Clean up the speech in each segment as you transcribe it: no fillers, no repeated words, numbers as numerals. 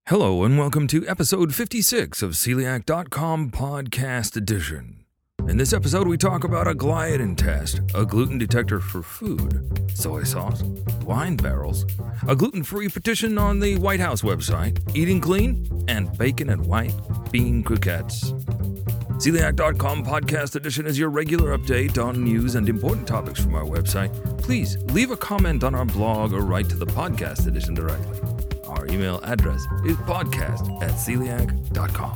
Hello and welcome to episode 56 of Celiac.com Podcast Edition. In this episode, we talk about a gliadin test, a gluten detector for food, soy sauce, wine barrels, a gluten-free petition on the White House website, eating clean, and bacon and white bean croquettes. Celiac.com Podcast Edition is your regular update on news and important topics from our website. Please leave a comment on our blog or write to the Podcast Edition directly. Our email address is podcast@celiac.com.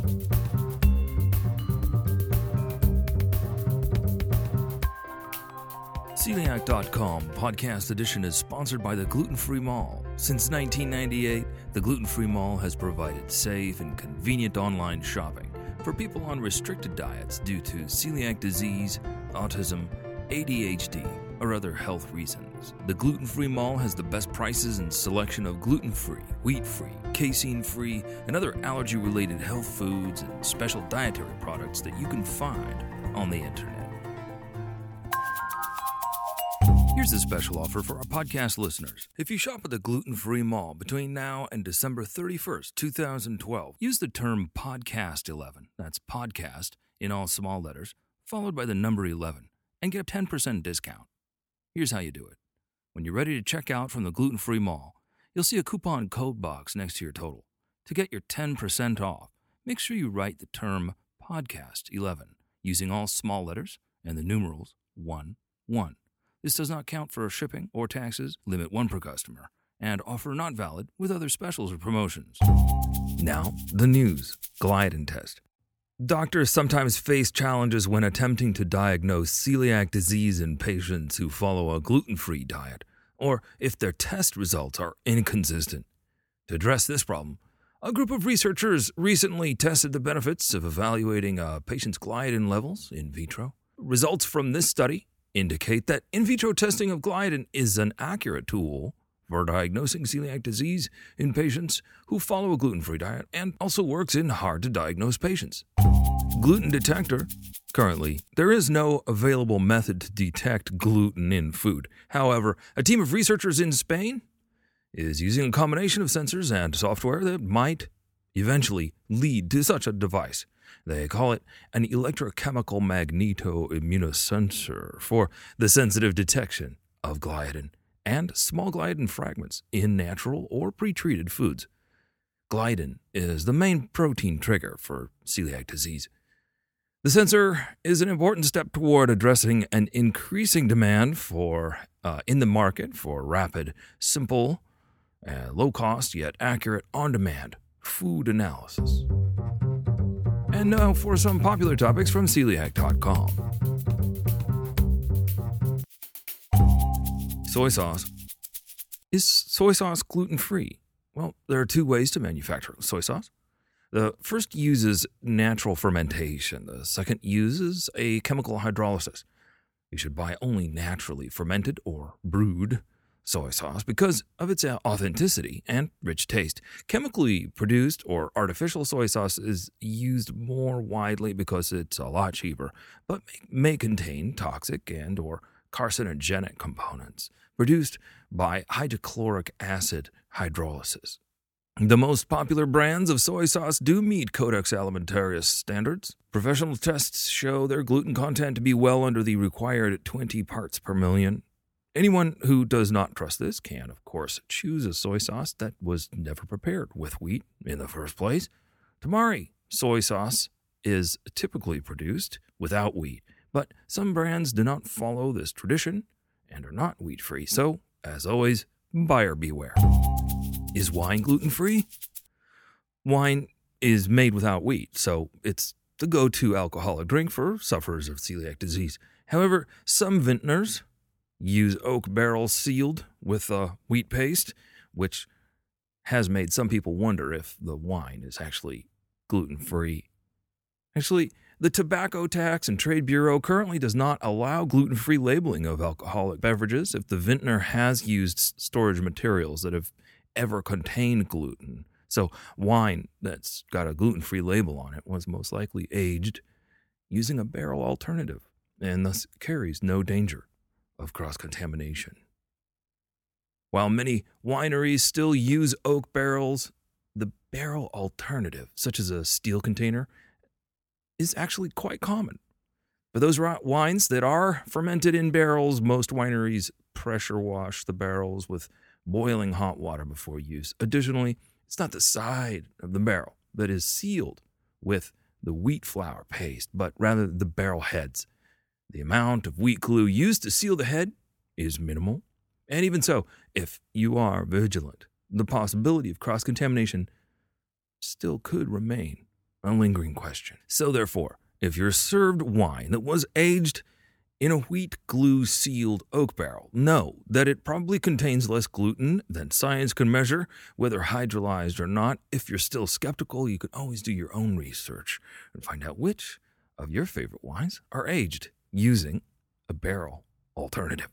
Celiac.com Podcast Edition is sponsored by the Gluten Free Mall. Since 1998, the Gluten Free Mall has provided safe and convenient online shopping for people on restricted diets due to celiac disease, autism, ADHD, or other health reasons. The Gluten Free Mall has the best prices and selection of gluten-free, wheat-free, casein-free, and other allergy-related health foods and special dietary products that you can find on the internet. Here's a special offer for our podcast listeners. If you shop at the Gluten Free Mall between now and December 31st, 2012, use the term PODCAST11, that's podcast in all small letters, followed by the number 11, and get a 10% discount. Here's how you do it. When you're ready to check out from the Gluten Free Mall, you'll see a coupon code box next to your total. To get your 10% off, make sure you write the term PODCAST11 using all small letters and the numerals 11. This does not count for shipping or taxes, limit one per customer, and offer not valid with other specials or promotions. Now, the news. Gliadin test. Doctors sometimes face challenges when attempting to diagnose celiac disease in patients who follow a gluten-free diet, or if their test results are inconsistent. To address this problem, a group of researchers recently tested the benefits of evaluating a patient's gliadin levels in vitro. Results from this study indicate that in vitro testing of gliadin is an accurate tool for diagnosing celiac disease in patients who follow a gluten-free diet and also works in hard-to-diagnose patients. Gluten detector. Currently, there is no available method to detect gluten in food. However, a team of researchers in Spain is using a combination of sensors and software that might eventually lead to such a device. They call it an electrochemical magnetoimmunosensor for the sensitive detection of gliadin and small gliadin fragments in natural or pre-treated foods. Gliadin is the main protein trigger for celiac disease. The sensor is an important step toward addressing an increasing demand in the market for rapid, simple, low-cost yet accurate on-demand food analysis. And now for some popular topics from Celiac.com. Soy sauce. Is soy sauce gluten-free? Well, there are two ways to manufacture soy sauce. The first uses natural fermentation. The second uses a chemical hydrolysis. You should buy only naturally fermented or brewed soy sauce because of its authenticity and rich taste. Chemically produced or artificial soy sauce is used more widely because it's a lot cheaper, but may contain toxic and or carcinogenic components produced by hydrochloric acid hydrolysis. The most popular brands of soy sauce do meet Codex Alimentarius standards. Professional tests show their gluten content to be well under the required 20 parts per million. Anyone who does not trust this can, of course, choose a soy sauce that was never prepared with wheat in the first place. Tamari soy sauce is typically produced without wheat, but some brands do not follow this tradition and are not wheat-free. So, as always, buyer beware. Is wine gluten-free? Wine is made without wheat, so it's the go-to alcoholic drink for sufferers of celiac disease. However, some vintners use oak barrels sealed with wheat paste, which has made some people wonder if the wine is actually gluten-free. Actually, the Tobacco Tax and Trade Bureau currently does not allow gluten-free labeling of alcoholic beverages if the vintner has used storage materials that have ever contained gluten. So wine that's got a gluten-free label on it was most likely aged using a barrel alternative and thus carries no danger of cross-contamination. While many wineries still use oak barrels, the barrel alternative, such as a steel container, is actually quite common. For those wines that are fermented in barrels, most wineries pressure wash the barrels with boiling hot water before use. Additionally, it's not the side of the barrel that is sealed with the wheat flour paste, but rather the barrel heads. The amount of wheat glue used to seal the head is minimal, and even so, if you are vigilant, the possibility of cross-contamination still could remain a lingering question. So therefore, if you're served wine that was aged in a wheat glue-sealed oak barrel, know that it probably contains less gluten than science can measure, whether hydrolyzed or not. If you're still skeptical, you can always do your own research and find out which of your favorite wines are aged using a barrel alternative.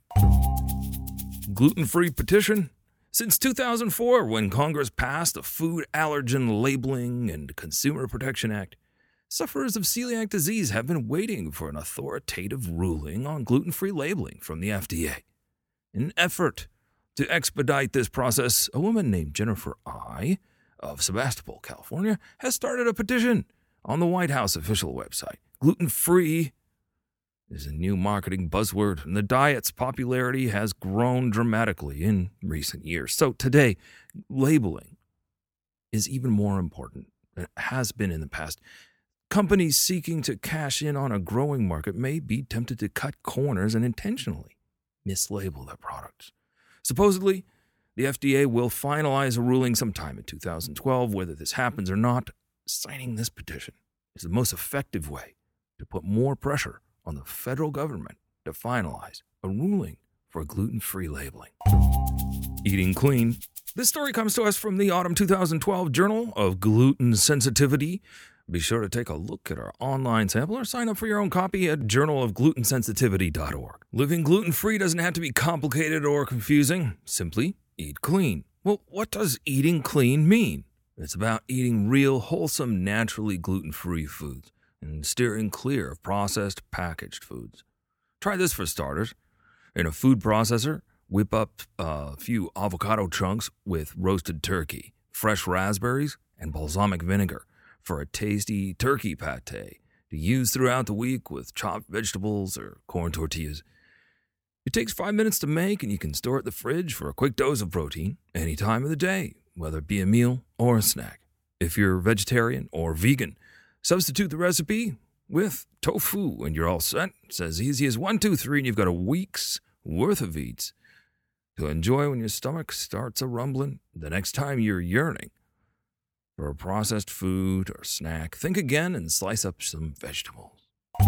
Gluten-free petition. Since 2004, when Congress passed the Food Allergen Labeling and Consumer Protection Act, sufferers of celiac disease have been waiting for an authoritative ruling on gluten-free labeling from the FDA. In an effort to expedite this process, a woman named Jennifer I. of Sebastopol, California, has started a petition on the White House official website. Gluten-free is a new marketing buzzword, and the diet's popularity has grown dramatically in recent years. So today, labeling is even more important than it has been in the past. Companies seeking to cash in on a growing market may be tempted to cut corners and intentionally mislabel their products. Supposedly, the FDA will finalize a ruling sometime in 2012. Whether this happens or not, signing this petition is the most effective way to put more pressure on the federal government to finalize a ruling for gluten-free labeling. Eating clean. This story comes to us from the autumn 2012 Journal of Gluten Sensitivity. Be sure to take a look at our online sample or sign up for your own copy at journalofglutensensitivity.org. Living gluten-free doesn't have to be complicated or confusing. Simply eat clean. Well, what does eating clean mean? It's about eating real, wholesome, naturally gluten-free foods and steering clear of processed, packaged foods. Try this for starters. In a food processor, whip up a few avocado chunks with roasted turkey, fresh raspberries, and balsamic vinegar for a tasty turkey pate to use throughout the week with chopped vegetables or corn tortillas. It takes 5 minutes to make, and you can store it in the fridge for a quick dose of protein any time of the day, whether it be a meal or a snack. If you're vegetarian or vegan, substitute the recipe with tofu and you're all set. It's as easy as 1, 2, 3, and you've got a week's worth of eats to enjoy when your stomach starts a-rumbling. The next time you're yearning for a processed food or snack, think again and slice up some vegetables.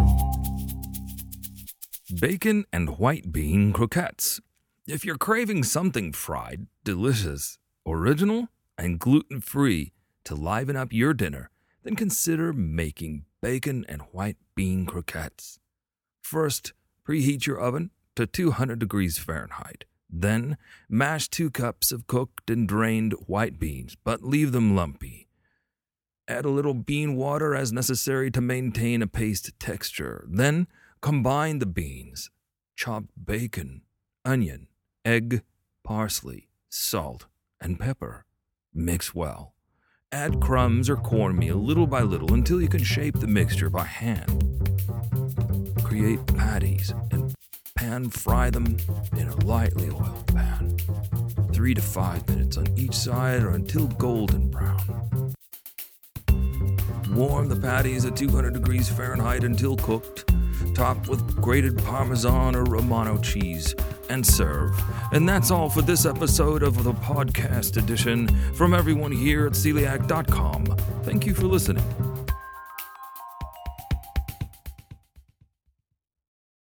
Bacon and white bean croquettes. If you're craving something fried, delicious, original, and gluten-free to liven up your dinner, then consider making bacon and white bean croquettes. First, preheat your oven to 200 degrees Fahrenheit. Then, mash 2 cups of cooked and drained white beans, but leave them lumpy. Add a little bean water as necessary to maintain a paste texture. Then, combine the beans, chopped bacon, onion, egg, parsley, salt, and pepper. Mix well. Add crumbs or cornmeal little by little until you can shape the mixture by hand. Create patties and pan-fry them in a lightly oiled pan. 3 to 5 minutes on each side or until golden brown. Warm the patties at 200 degrees Fahrenheit until cooked. Top with grated Parmesan or Romano cheese and serve. And that's all for this episode of the podcast edition from everyone here at Celiac.com. Thank you for listening.